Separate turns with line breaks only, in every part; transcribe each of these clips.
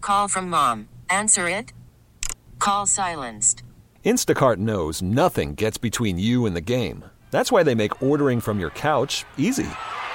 call from mom. Answer it. Call silenced.
Instacart knows nothing gets between you and the game. That's why they make ordering from your couch easy.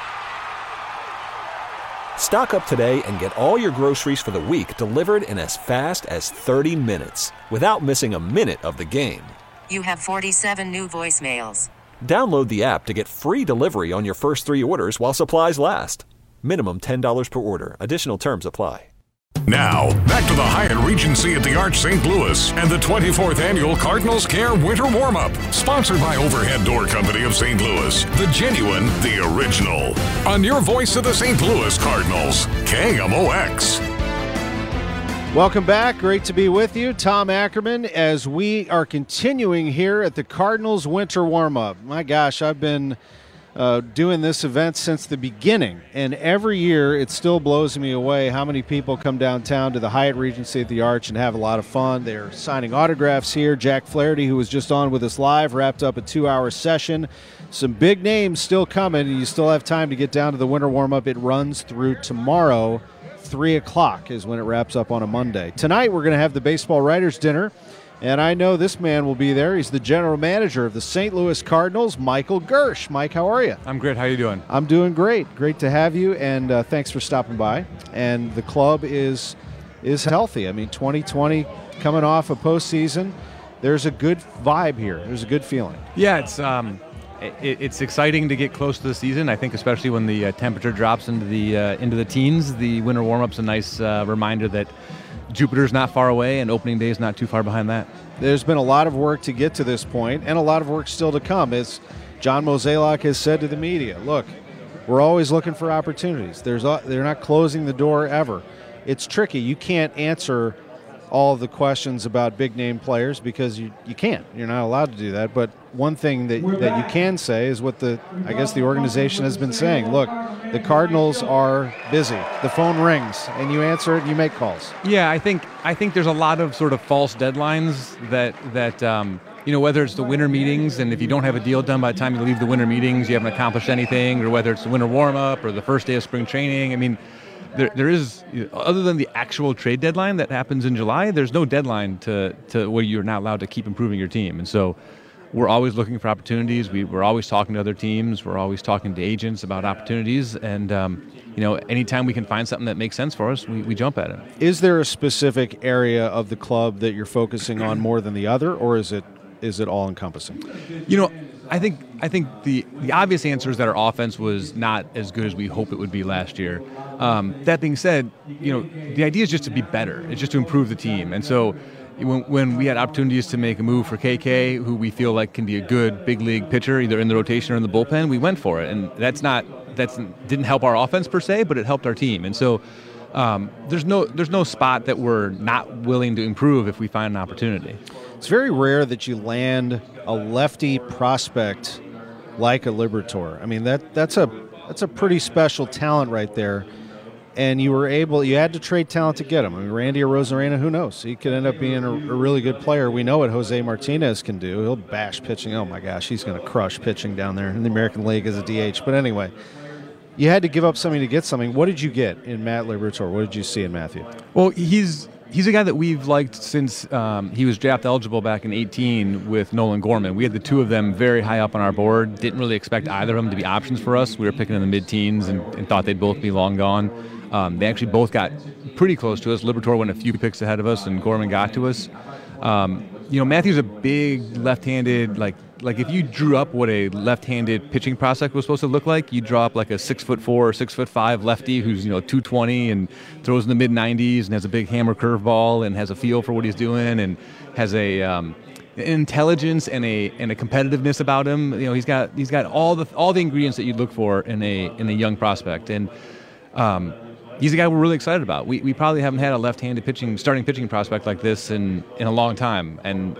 Stock up today and get all your groceries for the week delivered in as fast as 30 minutes without missing a minute of the game.
You have 47 new voicemails.
Download the app to get free delivery on your first 3 orders while supplies last. Minimum $10 per order. Additional terms apply.
Now, back to the Hyatt Regency at the Arch St. Louis and the 24th Annual Cardinals Care Winter Warm-Up. Sponsored by Overhead Door Company of St. Louis. The genuine, the original. On your voice of the St. Louis Cardinals, KMOX.
Welcome back. Great to be with you. Tom Ackerman, as we are continuing here at the Cardinals Winter Warm-Up. My gosh, I've been doing this event since the beginning, and every year it still blows me away how many people come downtown to the Hyatt Regency at the Arch and have a lot of fun. They're signing autographs here. Jack Flaherty, who was just on with us live, wrapped up a 2-hour session. Some big names still coming, and you still have time to get down to the winter warm-up. It runs through tomorrow. 3 o'clock is when it wraps up on a Monday. Tonight we're going to have the Baseball Writers Dinner, and I know this man will be there. He's the general manager of the St. Louis Cardinals, Michael Girsch. Mike, how are you?
I'm great. How are you doing?
I'm doing great. Great to have you, and thanks for stopping by. And the club is healthy. I mean, 2020 coming off a postseason. There's a good vibe here. There's a good feeling.
Yeah, it's exciting to get close to the season. I think especially when the temperature drops into the teens, the winter warm-up's a nice reminder that Jupiter's not far away and opening day is not too far behind that.
There's been a lot of work to get to this point, and a lot of work still to come. As John Mozeliak has said to the media, look, we're always looking for opportunities. They're not closing the door ever. It's tricky. You can't answer all of the questions about big-name players because you can't. You're not allowed to do that. But one thing that you can say is what the organization has been saying. Look, the Cardinals are busy. The phone rings, and you answer it, and you make calls.
Yeah, I think there's a lot of sort of false deadlines that whether it's the winter meetings, and if you don't have a deal done by the time you leave the winter meetings, you haven't accomplished anything, or whether it's the winter warm-up or the first day of spring training. I mean, there is, other than the actual trade deadline that happens in July, there's no deadline to where you're not allowed to keep improving your team. And so we're always looking for opportunities. We're always talking to other teams. We're always talking to agents about opportunities. And, anytime we can find something that makes sense for us, we jump at it.
Is there a specific area of the club that you're focusing on more than the other, or is it all-encompassing?
I think the obvious answer is that our offense was not as good as we hoped it would be last year. That being said, the idea is just to be better. It's just to improve the team. And so when we had opportunities to make a move for KK, who we feel like can be a good big league pitcher, either in the rotation or in the bullpen, we went for it. And that didn't help our offense per se, but it helped our team. And so there's no spot that we're not willing to improve if we find an opportunity.
It's very rare that you land a lefty prospect like a Liberatore. I mean, that's a pretty special talent right there. And you had to trade talent to get him. I mean, Randy Arozarena, who knows? He could end up being a really good player. We know what Jose Martinez can do. He'll bash pitching. Oh, my gosh, he's going to crush pitching down there in the American League as a DH. But anyway, you had to give up something to get something. What did you get in Matt Liberatore? What did you see in Matthew?
Well, he's a guy that we've liked since he was draft eligible back in 2018 with Nolan Gorman. We had the two of them very high up on our board. Didn't really expect either of them to be options for us. We were picking in the mid-teens and thought they'd both be long gone. They actually both got pretty close to us. Liberatore went a few picks ahead of us, and Gorman got to us. Matthew's a big left-handed, like if you drew up what a left-handed pitching prospect was supposed to look like, you draw up like a 6'4" or 6'5" lefty who's 220 and throws in the mid-90s and has a big hammer curveball and has a feel for what he's doing and has an intelligence and a competitiveness about him. He's got all the ingredients that you'd look for in a young prospect, and he's a guy we're really excited about. We probably haven't had a left-handed starting pitching prospect like this in a long time, and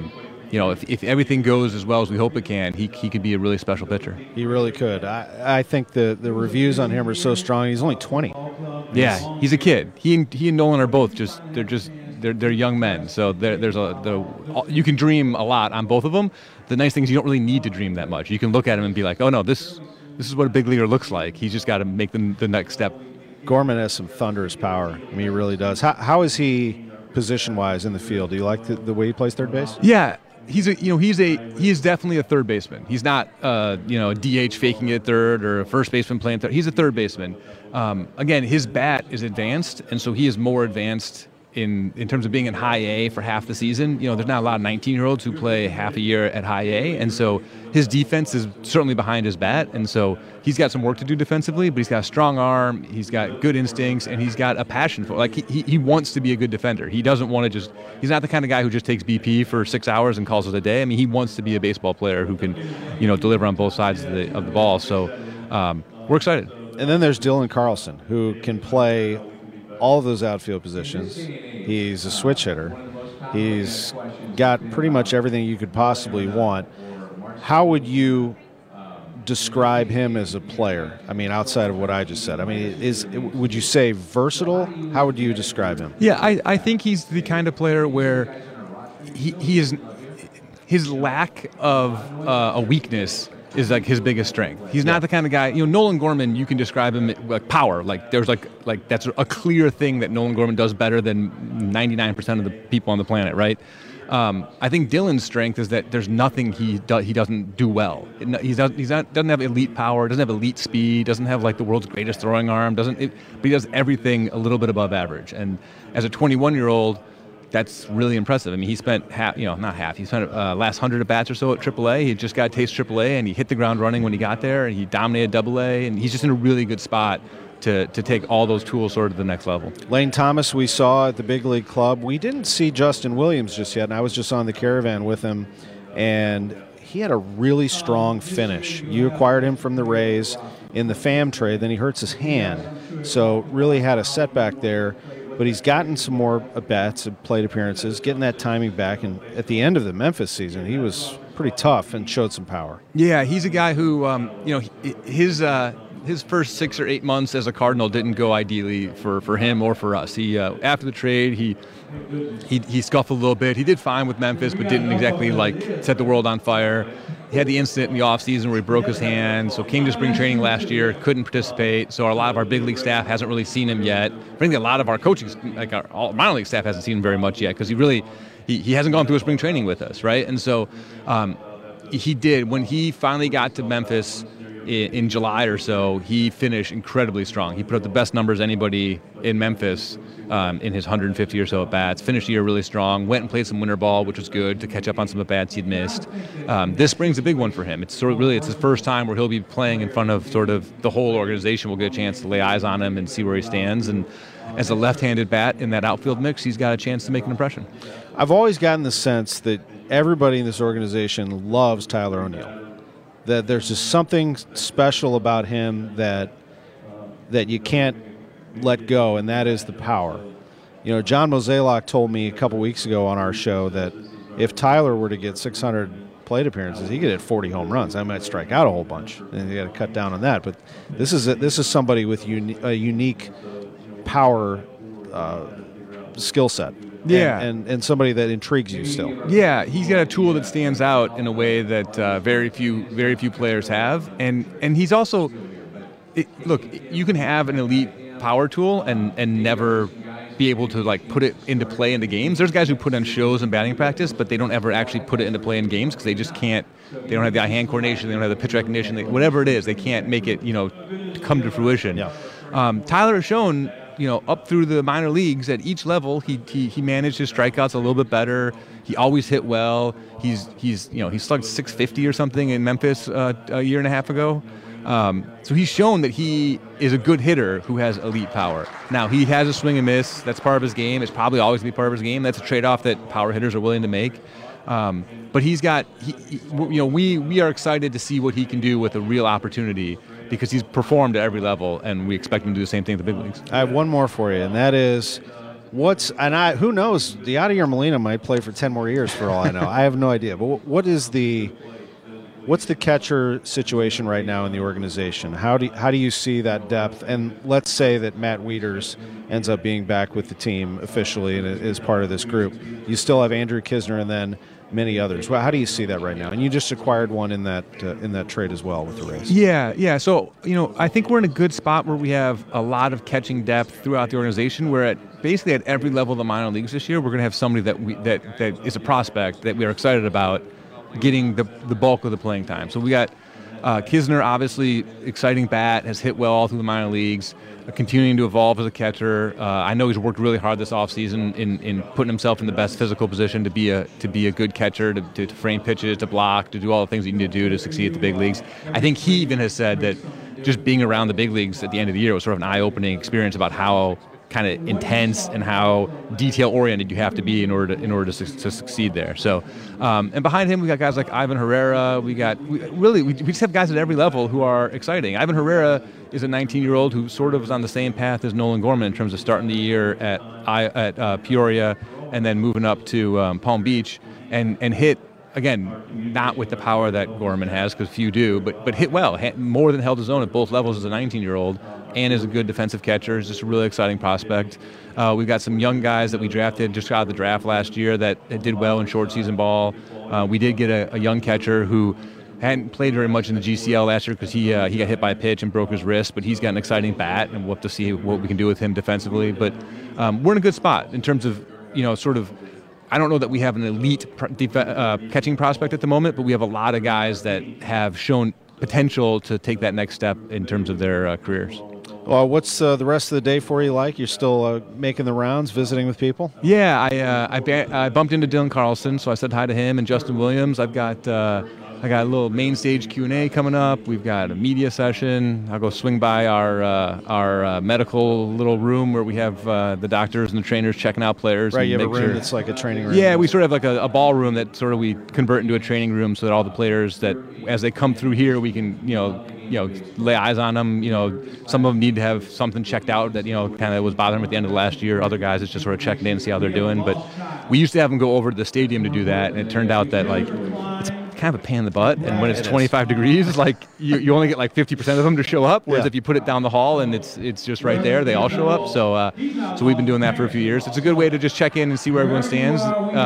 if everything goes as well as we hope it can, he could be a really special pitcher.
He really could. I think the reviews on him are so strong. He's only 20.
Yeah, he's a kid. He and Nolan are both they're young men. So you can dream a lot on both of them. The nice thing is you don't really need to dream that much. You can look at him and be like, oh no, this is what a big leaguer looks like. He's just got to make the next step
Gorman has some thunderous power. I mean, he really does. How is he position-wise in the field? Do you like the way he plays third base?
Yeah. He is definitely a third baseman. He's not a DH faking it at third or a first baseman playing third. He's a third baseman. Again, his bat is advanced, and so he is more advanced in terms of being in high A for half the season. There's not a lot of 19-year-olds who play half a year at high A, and so his defense is certainly behind his bat, and so he's got some work to do defensively, but he's got a strong arm, he's got good instincts, and he's got a passion for it. Like, he wants to be a good defender. He doesn't want to he's not the kind of guy who just takes BP for 6 hours and calls it a day. I mean, he wants to be a baseball player who can, deliver on both sides of the ball. So we're excited.
And then there's Dylan Carlson, who can play all of those outfield positions. He's a switch hitter. He's got pretty much everything you could possibly want. How would you describe him as a player? I mean, outside of what I just said. I mean, would you say versatile? How would you describe him?
Yeah, I think he's the kind of player where he is, his lack of a weakness is like his biggest strength. He's not the kind of guy, Nolan Gorman, you can describe him like power. Like there's like that's a clear thing that Nolan Gorman does better than 99% of the people on the planet, right? I think Dylan's strength is that there's nothing he doesn't do well. Doesn't have elite power, doesn't have elite speed, doesn't have like the world's greatest throwing arm, but he does everything a little bit above average. And as a 21-year-old, that's really impressive. I mean, he spent he spent last 100 at-bats or so at AAA. He just got a taste AAA, and he hit the ground running when he got there, and he dominated AA, and he's just in a really good spot to take all those tools sort of to the next level.
Lane Thomas we saw at the Big League Club. We didn't see Justin Williams just yet, and I was just on the Caravan with him, and he had a really strong finish. You acquired him from the Rays in the FAM trade, then he hurts his hand, so really had a setback there. But he's gotten some more at-bats and plate appearances, getting that timing back. And at the end of the Memphis season, he was pretty tough and showed some power. Yeah,
he's a guy who, his first 6 or 8 months as a Cardinal didn't go ideally for him or for us. He after the trade, he scuffled a little bit. He did fine with Memphis, but didn't exactly set the world on fire. He had the incident in the offseason where he broke his hand, so came to spring training last year, couldn't participate, so a lot of our big league staff hasn't really seen him yet. Frankly, a lot of our coaching, our minor league staff hasn't seen him very much yet because he hasn't gone through a spring training with us, right? And so he did. When he finally got to Memphis in July or so, he finished incredibly strong. He put up the best numbers anybody in Memphis in his 150 or so at-bats, finished the year really strong, went and played some winter ball, which was good to catch up on some at-bats he'd missed. This spring's a big one for him. It's his first time where he'll be playing in front of sort of the whole organization. We'll get a chance to lay eyes on him and see where he stands. And as a left-handed bat in that outfield mix, he's got a chance to make an impression.
I've always gotten the sense that everybody in this organization loves Tyler O'Neill. That there's just something special about him that you can't let go, and that is the power. John Mozeliak told me a couple weeks ago on our show that if Tyler were to get 600 plate appearances, he could hit 40 home runs. I might strike out a whole bunch, and you got to cut down on that. But this is somebody with a unique power skill set.
Yeah,
and somebody that intrigues you still.
Yeah, he's got a tool that stands out in a way that very few players have, and he's also look. You can have an elite power tool and never be able to put it into play in the games. There's guys who put on shows and batting practice, but they don't ever actually put it into play in games because they just can't. They don't have the eye-hand coordination. They don't have the pitch recognition. Whatever it is, they can't make it come to fruition. Yeah. Tyler has shown. Up through the minor leagues at each level, he managed his strikeouts a little bit better. He always hit well. He slugged 650 or something in Memphis a year and a half ago. So he's shown that he is a good hitter who has elite power. Now he has a swing and miss. That's part of his game. It's probably always going to be part of his game. That's a trade-off that power hitters are willing to make. But he's got. We are excited to see what he can do with a real opportunity. Because he's performed at every level, and we expect him to do the same thing at the big leagues.
I have one more for you, and that is, who knows? Yadier Molina might play for 10 more years for all I know. I have no idea. But what's the catcher situation right now in the organization? How do you see that depth? And let's say that Matt Wieters ends up being back with the team officially and is part of this group. You still have Andrew Kisner and then many others. Well, how do you see that right now? And you just acquired one in that trade as well with the Rays.
Yeah. So, I think we're in a good spot where we have a lot of catching depth throughout the organization. We're basically at every level of the minor leagues this year. We're going to have somebody that is a prospect that we are excited about getting the bulk of the playing time. So we got Kisner, obviously exciting bat, has hit well all through the minor leagues, continuing to evolve as a catcher. I know he's worked really hard this offseason in putting himself in the best physical position to be a good catcher, to frame pitches, to block, to do all the things you need to do to succeed at the big leagues. I think he even has said that just being around the big leagues at the end of the year was sort of an eye-opening experience about how kind of intense and how detail-oriented you have to be in order to succeed there. So, and behind him we got guys like Ivan Herrera. We just have guys at every level who are exciting. Ivan Herrera is a 19-year-old who sort of was on the same path as Nolan Gorman in terms of starting the year at Peoria and then moving up to Palm Beach and hit. Again, not with the power that Gorman has, because few do, but hit well, more than held his own at both levels as a 19-year-old, and is a good defensive catcher. He's just a really exciting prospect. We've got some young guys that we drafted just out of the draft last year that did well in short season ball. We did get a young catcher who hadn't played very much in the GCL last year because he got hit by a pitch and broke his wrist, but he's got an exciting bat, and we'll have to see what we can do with him defensively. But we're in a good spot in terms of, sort of, I don't know that we have an elite catching prospect at the moment, but we have a lot of guys that have shown potential to take that next step in terms of their careers.
Well, what's the rest of the day for you like? You're still making the rounds, visiting with people?
Yeah, I bumped into Dylan Carlson, so I said hi to him and Justin Williams. I got a little main stage Q&A coming up. We've got a media session. I'll go swing by our medical little room where we have the doctors and the trainers checking out players.
Right, you have a room that's like a training room.
Yeah, we sort of have like a ballroom that sort of we convert into a training room so that all the players that, as they come through here, we can, lay eyes on them. Some of them need to have something checked out that, kind of was bothering them at the end of the last year. Other guys, it's just sort of checking in and see how they're doing. But we used to have them go over to the stadium to do that, and it turned out that, it's kind of a pain in the butt, and when it's 25 degrees, you only get 50% of them to show up, whereas if you put it down the hall and it's just right there, they all show up. So we've been doing that for a few years. It's a good way to just check in and see where everyone stands.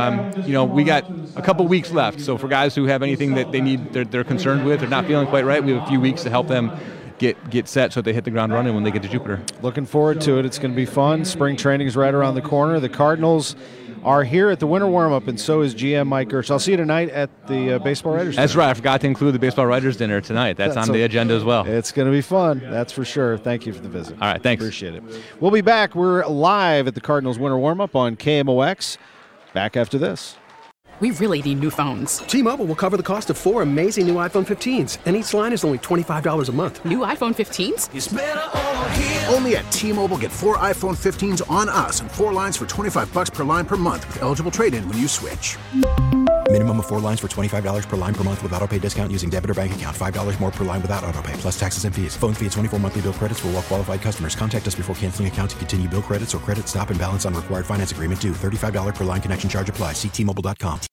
We got a couple weeks left, so for guys who have anything that they need, they're concerned with or not feeling quite right, we have a few weeks to help them get set so they hit the ground running when they get to Jupiter.
Looking forward to it. It's going to be fun. Spring training is right around the corner. The Cardinals are here at the winter warm-up, and so is GM Mike Girsch. I'll see you tonight at the Baseball Writers Dinner.
That's right. I forgot to include the Baseball Writers Dinner tonight. That's on the agenda as well.
It's going to be fun. That's for sure. Thank you for the visit.
All right. Thanks.
Appreciate it. We'll be back. We're live at the Cardinals winter warm-up on KMOX. Back after this.
We really need new phones.
T-Mobile will cover the cost of 4 amazing new iPhone 15s, and each line is only $25 a month.
New iPhone 15s?
It's better over here. Only at T-Mobile, get 4 iPhone 15s on us and 4 lines for $25 per line per month with eligible trade-in when you switch.
Minimum of 4 lines for $25 per line per month with autopay discount using debit or bank account. $5 more per line without autopay, plus taxes and fees. Phone fee at 24 monthly bill credits for well-qualified customers. Contact us before canceling account to continue bill credits or credit stop and balance on required finance agreement due. $35 per line connection charge applies. See T-Mobile.com.